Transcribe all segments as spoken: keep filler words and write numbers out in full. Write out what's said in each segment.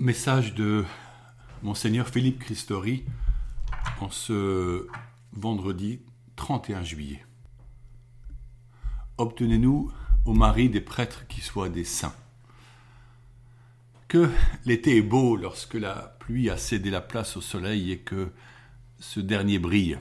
Message de Monseigneur Philippe Christori en ce vendredi trente et un juillet. Obtenez-nous, ô Marie, des prêtres qui soient des saints. Que l'été est beau lorsque la pluie a cédé la place au soleil et que ce dernier brille.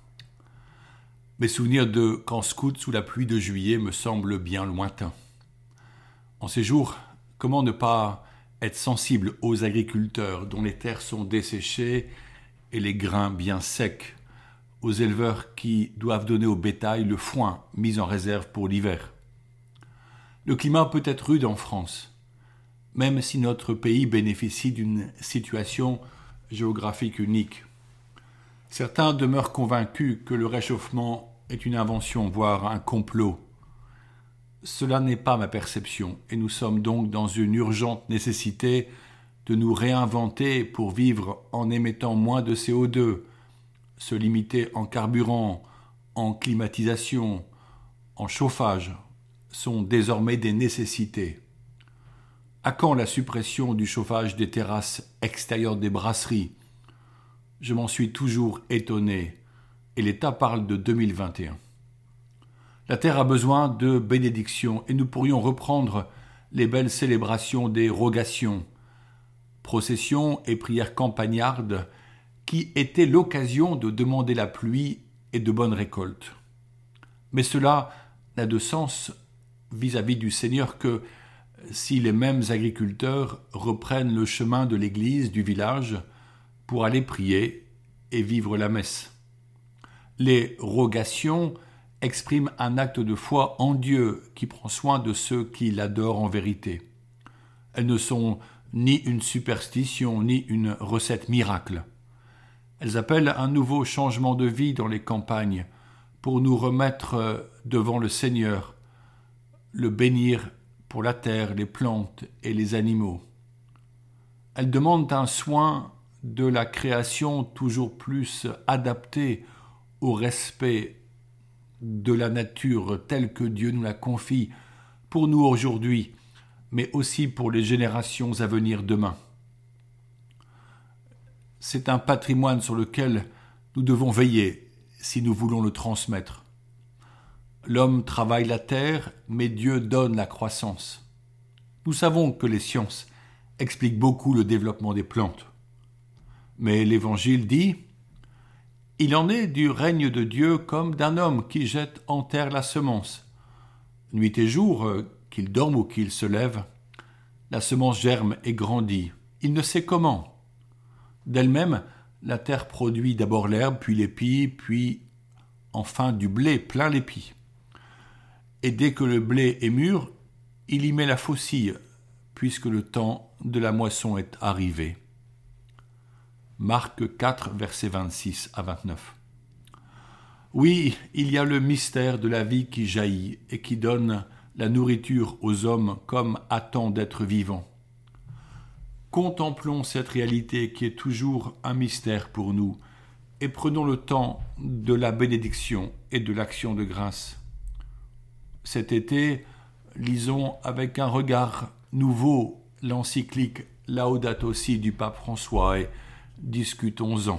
Mes souvenirs de camp scout sous la pluie de juillet me semblent bien lointains. En ces jours, comment ne pas être sensible aux agriculteurs dont les terres sont desséchées et les grains bien secs, aux éleveurs qui doivent donner au bétail le foin mis en réserve pour l'hiver. Le climat peut être rude en France, même si notre pays bénéficie d'une situation géographique unique. Certains demeurent convaincus que le réchauffement est une invention, voire un complot. Cela n'est pas ma perception, et nous sommes donc dans une urgente nécessité de nous réinventer pour vivre en émettant moins de C O deux, se limiter en carburant, en climatisation, en chauffage, sont désormais des nécessités. À quand la suppression du chauffage des terrasses extérieures des brasseries ? Je m'en suis toujours étonné, et l'État parle de deux mille vingt et un. La terre a besoin de bénédictions et nous pourrions reprendre les belles célébrations des rogations, processions et prières campagnardes qui étaient l'occasion de demander la pluie et de bonnes récoltes. Mais cela n'a de sens vis-à-vis du Seigneur que si les mêmes agriculteurs reprennent le chemin de l'église du village pour aller prier et vivre la messe. Les rogations exprime un acte de foi en Dieu qui prend soin de ceux qui l'adorent en vérité. Elles ne sont ni une superstition, ni une recette miracle. Elles appellent un nouveau changement de vie dans les campagnes pour nous remettre devant le Seigneur, le bénir pour la terre, les plantes et les animaux. Elles demandent un soin de la création toujours plus adapté au respect de la nature telle que Dieu nous la confie pour nous aujourd'hui, mais aussi pour les générations à venir demain. C'est un patrimoine sur lequel nous devons veiller si nous voulons le transmettre. L'homme travaille la terre, mais Dieu donne la croissance. Nous savons que les sciences expliquent beaucoup le développement des plantes. Mais l'Évangile dit « Il en est du règne de Dieu comme d'un homme qui jette en terre la semence. Nuit et jour, qu'il dorme ou qu'il se lève, la semence germe et grandit. Il ne sait comment. D'elle-même, la terre produit d'abord l'herbe, puis l'épi, puis enfin du blé plein l'épi. Et dès que le blé est mûr, il y met la faucille, puisque le temps de la moisson est arrivé. » Marc quatre, versets vingt-six à vingt-neuf. Oui, il y a le mystère de la vie qui jaillit et qui donne la nourriture aux hommes comme attend d'être vivants. Contemplons cette réalité qui est toujours un mystère pour nous et prenons le temps de la bénédiction et de l'action de grâce. Cet été, lisons avec un regard nouveau l'encyclique Laudato Si du pape François et discutons-en.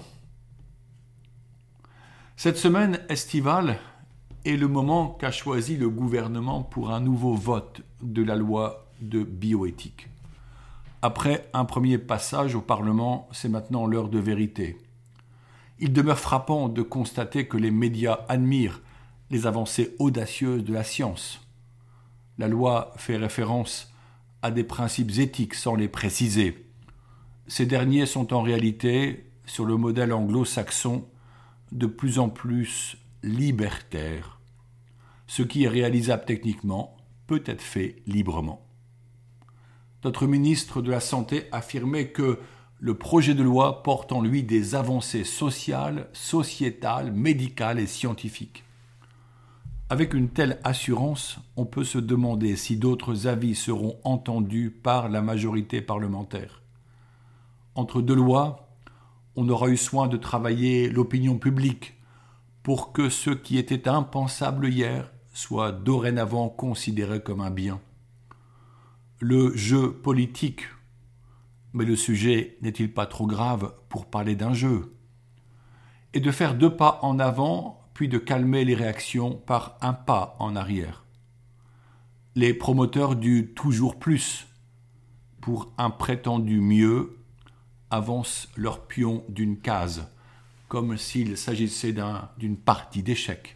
Cette semaine estivale est le moment qu'a choisi le gouvernement pour un nouveau vote de la loi de bioéthique. Après un premier passage au Parlement, c'est maintenant l'heure de vérité. Il demeure frappant de constater que les médias admirent les avancées audacieuses de la science. La loi fait référence à des principes éthiques sans les préciser. Ces derniers sont en réalité, sur le modèle anglo-saxon, de plus en plus libertaires. Ce qui est réalisable techniquement peut être fait librement. Notre ministre de la Santé affirmait que le projet de loi porte en lui des avancées sociales, sociétales, médicales et scientifiques. Avec une telle assurance, on peut se demander si d'autres avis seront entendus par la majorité parlementaire. Entre deux lois, on aura eu soin de travailler l'opinion publique pour que ce qui était impensable hier soit dorénavant considéré comme un bien. Le jeu politique Mais le sujet n'est-il pas trop grave pour parler d'un jeu ? Et de faire deux pas en avant, puis de calmer les réactions par un pas en arrière. Les promoteurs du « toujours plus » pour un prétendu mieux avancent leur pion d'une case, comme s'il s'agissait d'un, d'une partie d'échecs.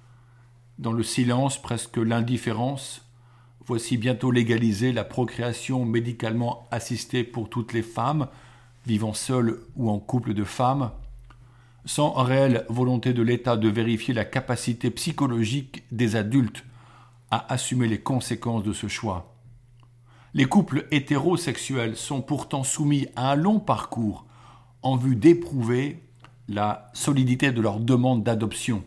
Dans le silence, presque l'indifférence, voici bientôt légalisée la procréation médicalement assistée pour toutes les femmes, vivant seules ou en couple de femmes, sans réelle volonté de l'État de vérifier la capacité psychologique des adultes à assumer les conséquences de ce choix. Les couples hétérosexuels sont pourtant soumis à un long parcours en vue d'éprouver la solidité de leur demande d'adoption.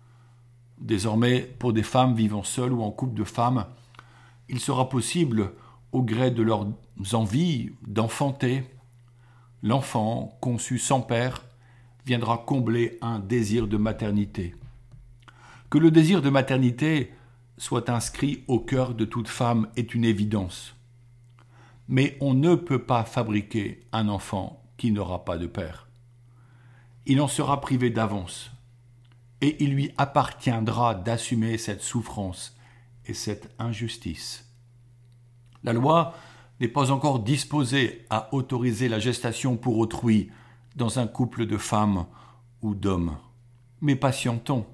Désormais, pour des femmes vivant seules ou en couple de femmes, il sera possible, au gré de leurs envies, d'enfanter. L'enfant, conçu sans père, viendra combler un désir de maternité. Que le désir de maternité soit inscrit au cœur de toute femme est une évidence. Mais on ne peut pas fabriquer un enfant qui n'aura pas de père. Il en sera privé d'avance, et il lui appartiendra d'assumer cette souffrance et cette injustice. La loi n'est pas encore disposée à autoriser la gestation pour autrui dans un couple de femmes ou d'hommes. Mais patientons.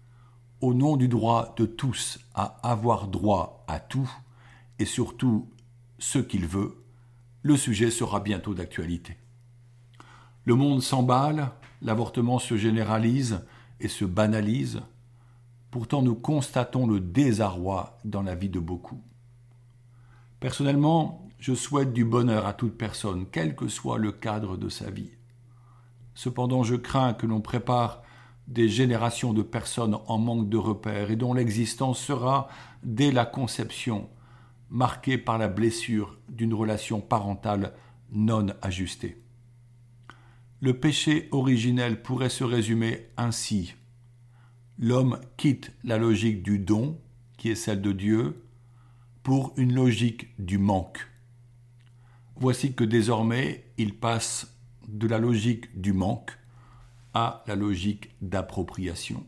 Au nom du droit de tous à avoir droit à tout, et surtout ce qu'il veut, le sujet sera bientôt d'actualité. Le monde s'emballe, l'avortement se généralise et se banalise. Pourtant, nous constatons le désarroi dans la vie de beaucoup. Personnellement, je souhaite du bonheur à toute personne, quel que soit le cadre de sa vie. Cependant, je crains que l'on prépare des générations de personnes en manque de repères et dont l'existence sera, dès la conception, marquée par la blessure d'une relation parentale non ajustée. Le péché originel pourrait se résumer ainsi. L'homme quitte la logique du don, qui est celle de Dieu, pour une logique du manque. Voici que désormais, il passe de la logique du manque à la logique d'appropriation.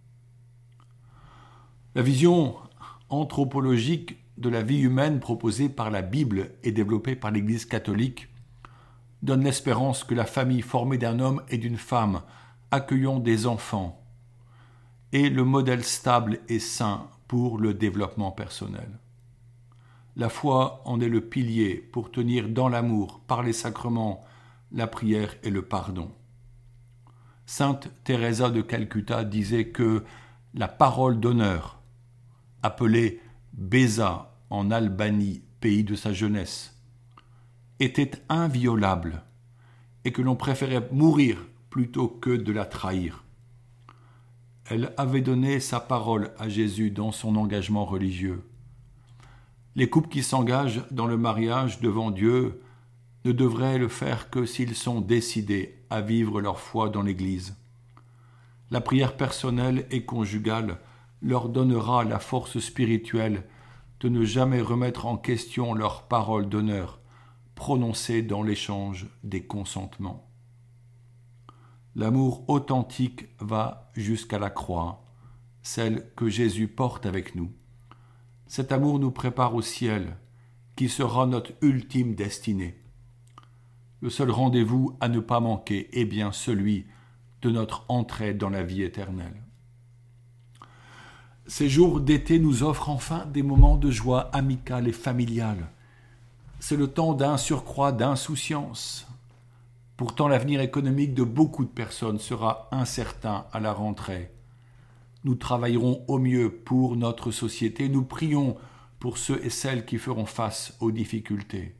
La vision anthropologique de la vie humaine proposée par la Bible et développée par l'Église catholique donne l'espérance que la famille formée d'un homme et d'une femme accueillant des enfants est le modèle stable et sain pour le développement personnel. La foi en est le pilier pour tenir dans l'amour, par les sacrements, la prière et le pardon. Sainte Teresa de Calcutta disait que la parole d'honneur, appelée Béza en Albanie, pays de sa jeunesse, était inviolable et que l'on préférait mourir plutôt que de la trahir. Elle avait donné sa parole à Jésus dans son engagement religieux. Les couples qui s'engagent dans le mariage devant Dieu ne devraient le faire que s'ils sont décidés à vivre leur foi dans l'Église. La prière personnelle et conjugale leur donnera la force spirituelle de ne jamais remettre en question leur parole d'honneur prononcée dans l'échange des consentements. L'amour authentique va jusqu'à la croix, celle que Jésus porte avec nous. Cet amour nous prépare au ciel, qui sera notre ultime destinée. Le seul rendez-vous à ne pas manquer est bien celui de notre entrée dans la vie éternelle. Ces jours d'été nous offrent enfin des moments de joie amicale et familiale. C'est le temps d'un surcroît d'insouciance. Pourtant, l'avenir économique de beaucoup de personnes sera incertain à la rentrée. Nous travaillerons au mieux pour notre société. Nous prions pour ceux et celles qui feront face aux difficultés.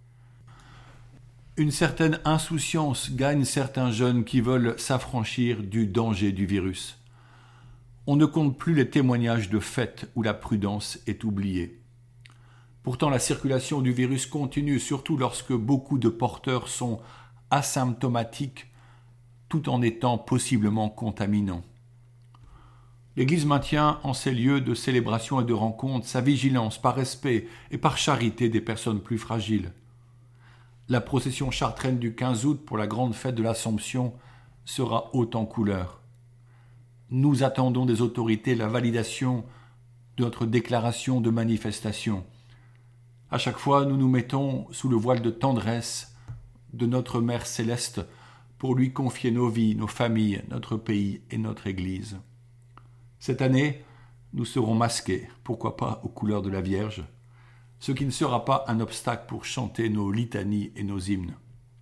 Une certaine insouciance gagne certains jeunes qui veulent s'affranchir du danger du virus. On ne compte plus les témoignages de fêtes où la prudence est oubliée. Pourtant, la circulation du virus continue, surtout lorsque beaucoup de porteurs sont asymptomatiques, tout en étant possiblement contaminants. L'Église maintient en ces lieux de célébration et de rencontre sa vigilance par respect et par charité des personnes plus fragiles. La procession chartraine du quinze août pour la grande fête de l'Assomption sera haute en couleurs. Nous attendons des autorités la validation de notre déclaration de manifestation. À chaque fois, nous nous mettons sous le voile de tendresse de notre Mère céleste pour lui confier nos vies, nos familles, notre pays et notre Église. Cette année, nous serons masqués, pourquoi pas aux couleurs de la Vierge, ce qui ne sera pas un obstacle pour chanter nos litanies et nos hymnes.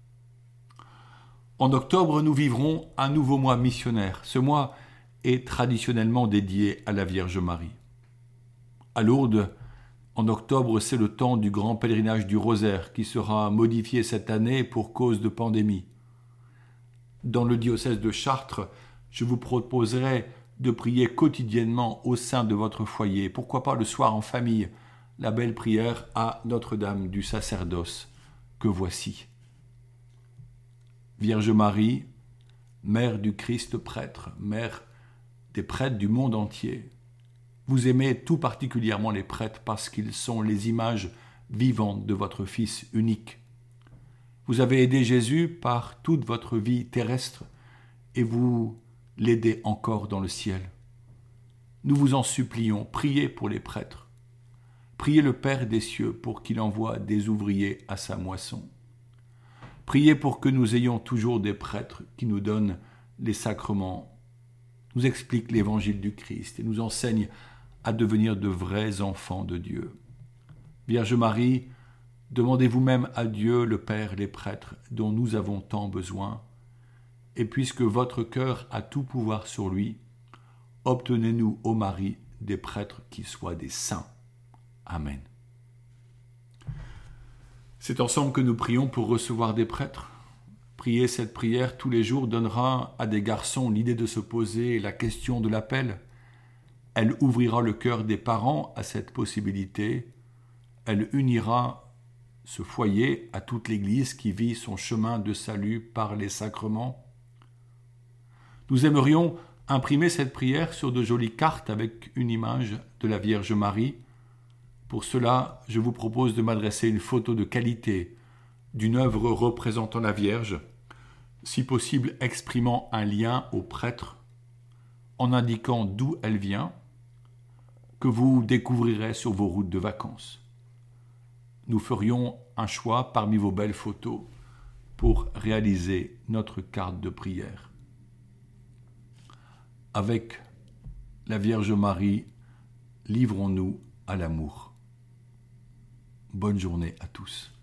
En octobre, nous vivrons un nouveau mois missionnaire. Ce mois est traditionnellement dédié à la Vierge Marie. À Lourdes, en octobre, c'est le temps du grand pèlerinage du Rosaire qui sera modifié cette année pour cause de pandémie. Dans le diocèse de Chartres, je vous proposerai de prier quotidiennement au sein de votre foyer, pourquoi pas le soir en famille, la belle prière à Notre-Dame du sacerdoce que voici. Vierge Marie, Mère du Christ prêtre, Mère des prêtres du monde entier, vous aimez tout particulièrement les prêtres parce qu'ils sont les images vivantes de votre Fils unique. Vous avez aidé Jésus par toute votre vie terrestre et vous l'aidez encore dans le ciel. Nous vous en supplions, priez pour les prêtres. Priez le Père des cieux pour qu'il envoie des ouvriers à sa moisson. Priez pour que nous ayons toujours des prêtres qui nous donnent les sacrements, nous expliquent l'évangile du Christ et nous enseignent à devenir de vrais enfants de Dieu. Vierge Marie, demandez vous-même à Dieu, le Père, les prêtres, dont nous avons tant besoin, et puisque votre cœur a tout pouvoir sur lui, obtenez-nous, ô Marie, des prêtres qui soient des saints. Amen. C'est ensemble que nous prions pour recevoir des prêtres. Prier cette prière tous les jours donnera à des garçons l'idée de se poser la question de l'appel. Elle ouvrira le cœur des parents à cette possibilité. Elle unira ce foyer à toute l'Église qui vit son chemin de salut par les sacrements. Nous aimerions imprimer cette prière sur de jolies cartes avec une image de la Vierge Marie. Pour cela, je vous propose de m'adresser une photo de qualité d'une œuvre représentant la Vierge, si possible exprimant un lien au prêtre, en indiquant d'où elle vient, que vous découvrirez sur vos routes de vacances. Nous ferions un choix parmi vos belles photos pour réaliser notre carte de prière. Avec la Vierge Marie, livrons-nous à l'amour. Bonne journée à tous.